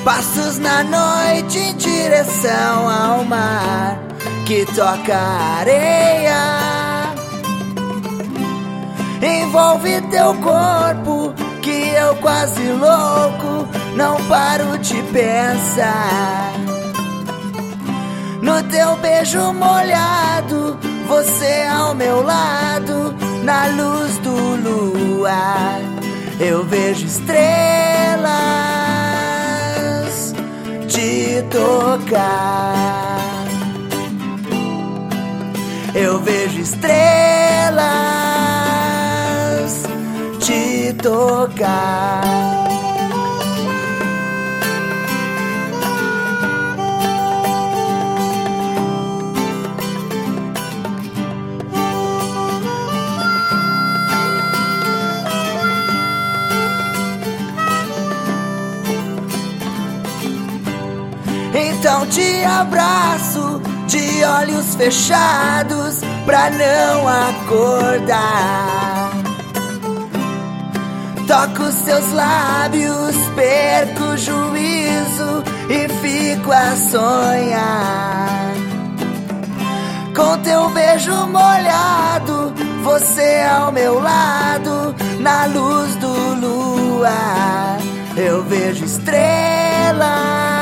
Passos na noite em direção ao mar que toca a areia. Envolve teu corpo que eu quase louco não paro de pensar. No teu beijo molhado, você ao meu lado, na luz do luar, eu vejo estrelas te tocar. Eu vejo estrelas te tocar. Então te abraço de olhos fechados pra não acordar. Toco seus lábios, perco o juízo e fico a sonhar. Com teu beijo molhado, você ao meu lado, na luz do luar, eu vejo estrelas